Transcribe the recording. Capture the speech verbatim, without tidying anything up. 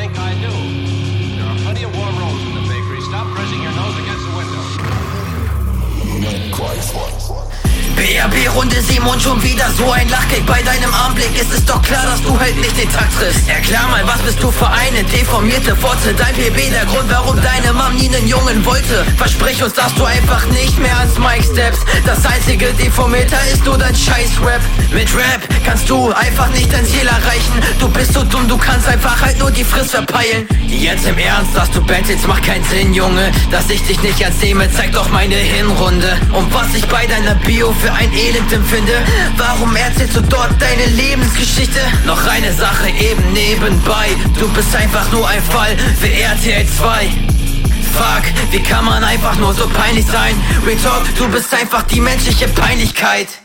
think I do. There are plenty of warm rolls in the bakery. Stop pressing your nose against the window. B R B-Runde sieben und schon wieder so ein Lachkick. Bei deinem Anblick ist es doch klar, dass du halt nicht den Takt triffst. Erklär mal, was bist du für eine deformierte Fotze? Dein P B, der Grund, warum deine Mom nie einen Jungen wollte. Versprich uns, dass du einfach nicht mehr ans Mic steppst. Das einzige Deformierter ist nur dein Scheiß-Rap. Mit Rap kannst du einfach nicht dein Ziel erreichen. Du bist so dumm, du kannst einfach halt nur die Frist verpeilen. Jetzt im Ernst, dass du battlest, macht keinen Sinn, Junge. Dass ich dich nicht ernst nehme, zeigt doch meine Hinrunde. Und was ich bei deiner Bio für ein Elend empfinde. Warum erzählst du dort deine Lebensgeschichte? Noch eine Sache eben nebenbei. Du bist einfach nur ein Fall für R T L zwei. Fuck, wie kann man einfach nur so peinlich sein? Real Talk, du bist einfach die menschliche Peinlichkeit.